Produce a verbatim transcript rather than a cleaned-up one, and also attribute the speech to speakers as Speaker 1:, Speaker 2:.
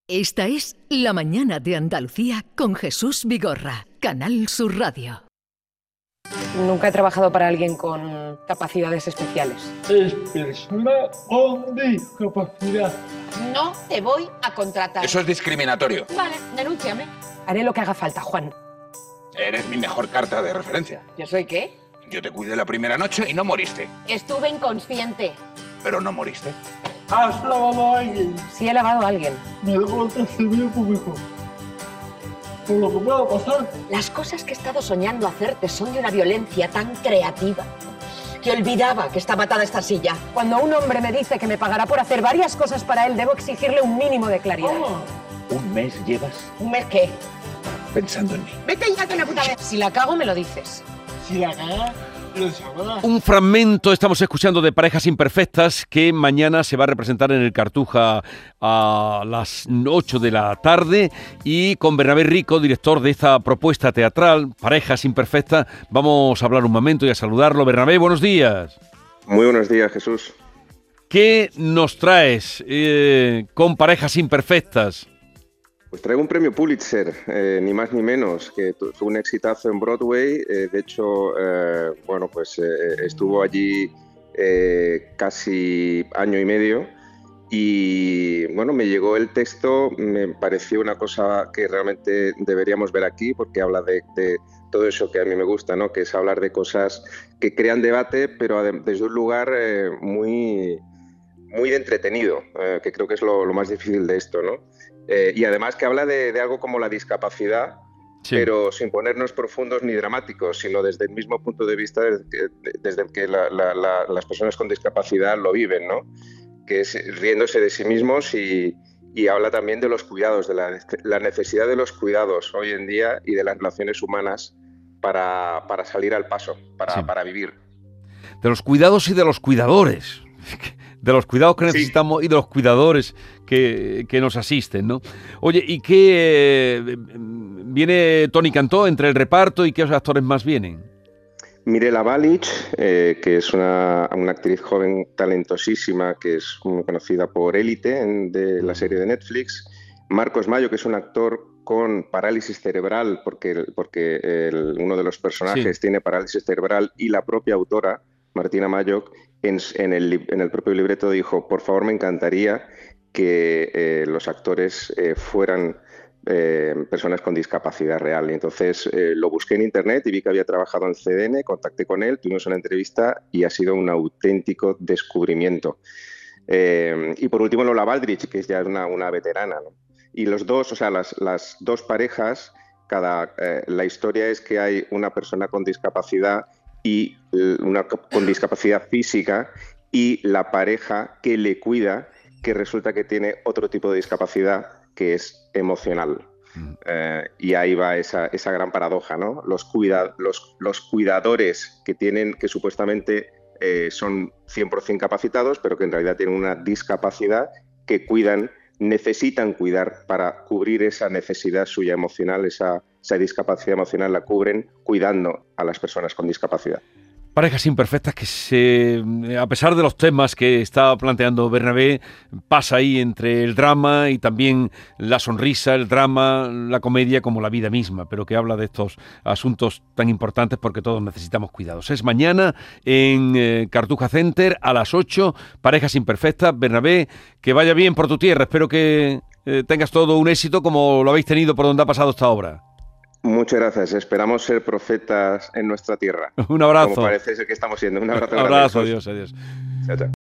Speaker 1: Esta es La Mañana de Andalucía con Jesús Vigorra, Canal Sur Radio.
Speaker 2: Nunca he trabajado para alguien con capacidades especiales.
Speaker 3: Es persona con discapacidad.
Speaker 2: No te voy a contratar.
Speaker 4: Eso es discriminatorio.
Speaker 2: Vale, denúnciame. Haré lo que haga falta, Juan.
Speaker 4: Eres mi mejor carta de referencia.
Speaker 2: ¿Yo soy qué?
Speaker 4: Yo te cuidé la primera noche y no moriste.
Speaker 2: Estuve inconsciente.
Speaker 4: Pero no moriste.
Speaker 3: ¿Has lavado a alguien?
Speaker 2: Sí he lavado a alguien.
Speaker 3: Me debo el testimonio público. Por lo que pueda pasar.
Speaker 2: Las cosas que he estado soñando hacerte son de una violencia tan creativa que olvidaba que estaba atada a esta silla. Cuando un hombre me dice que me pagará por hacer varias cosas para él, debo exigirle un mínimo de claridad.
Speaker 3: Oh.
Speaker 4: ¿Un mes llevas
Speaker 2: ¿Un mes qué?
Speaker 4: pensando en mí?
Speaker 2: Vete ya de una puta vez. Si la cago, me lo dices.
Speaker 3: Si la cagas, lo sabrás.
Speaker 5: Un fragmento estamos escuchando de Parejas Imperfectas que mañana se va a representar en el Cartuja a las ocho de la tarde y con Bernabé Rico, director de esta propuesta teatral, Parejas Imperfectas, vamos a hablar un momento y a saludarlo. Bernabé, buenos días.
Speaker 6: Muy buenos días, Jesús.
Speaker 5: ¿Qué nos traes eh, con Parejas Imperfectas?
Speaker 6: Pues traigo un premio Pulitzer, eh, ni más ni menos, que fue un exitazo en Broadway. Eh, de hecho, eh, bueno, pues eh, estuvo allí eh, casi año y medio y, bueno, me llegó el texto, me pareció una cosa que realmente deberíamos ver aquí porque habla de, de todo eso que a mí me gusta, ¿no? Que es hablar de cosas que crean debate, pero desde un lugar eh, muy, muy entretenido, eh, que creo que es lo, lo más difícil de esto, ¿no? Eh, y además que habla de, de algo como la discapacidad, sí, pero sin ponernos profundos ni dramáticos, sino desde el mismo punto de vista desde, desde el que la, la, la, las personas con discapacidad lo viven, ¿no? Que es riéndose de sí mismos y, y habla también de los cuidados, de la, la necesidad de los cuidados hoy en día y de las relaciones humanas para, para salir al paso, para, sí, para vivir.
Speaker 5: De los cuidados y de los cuidadores. De los cuidados que necesitamos, sí, y de los cuidadores que, que nos asisten, ¿no? Oye, ¿y qué eh, viene Toni Cantó entre el reparto y qué actores más vienen?
Speaker 6: Mirela Balich, eh, que es una, una actriz joven talentosísima, que es muy conocida por Élite, en, de la serie de Netflix. Marcos Mayo, que es un actor con parálisis cerebral, porque, porque el, uno de los personajes, sí, tiene parálisis cerebral, y la propia autora, Martina Mayo, en, en, el, en el propio libreto dijo, por favor, me encantaría que eh, los actores eh, fueran eh, personas con discapacidad real. Y entonces eh, lo busqué en internet y vi que había trabajado en C D N, contacté con él, tuvimos una entrevista y ha sido un auténtico descubrimiento. Eh, y por último Lola Baldrich, que es ya una, una veterana, ¿no? Y los dos, o sea, las, las dos parejas, cada, eh, la historia es que hay una persona con discapacidad y una con discapacidad física y la pareja que le cuida, que resulta que tiene otro tipo de discapacidad que es emocional. Mm. Eh, y ahí va esa, esa gran paradoja, ¿no? Los, cuida, los, los cuidadores que tienen, que supuestamente eh, son cien por ciento capacitados, pero que en realidad tienen una discapacidad, que cuidan, necesitan cuidar para cubrir esa necesidad suya emocional, esa, esa discapacidad emocional la cubren cuidando a las personas con discapacidad.
Speaker 5: Parejas Imperfectas que, se, a pesar de los temas que está planteando Bernabé, pasa ahí entre el drama y también la sonrisa, el drama, la comedia, como la vida misma, pero que habla de estos asuntos tan importantes porque todos necesitamos cuidados. Es mañana en eh, Cartuja Center a las ocho, Parejas Imperfectas. Bernabé, que vaya bien por tu tierra. Espero que eh, tengas todo un éxito como lo habéis tenido por donde ha pasado esta obra.
Speaker 6: Muchas gracias. Esperamos ser profetas en nuestra tierra.
Speaker 5: Un abrazo.
Speaker 6: Como parece ser que estamos siendo. Un abrazo.
Speaker 5: Un abrazo. Adiós, adiós.
Speaker 6: Chao, chao.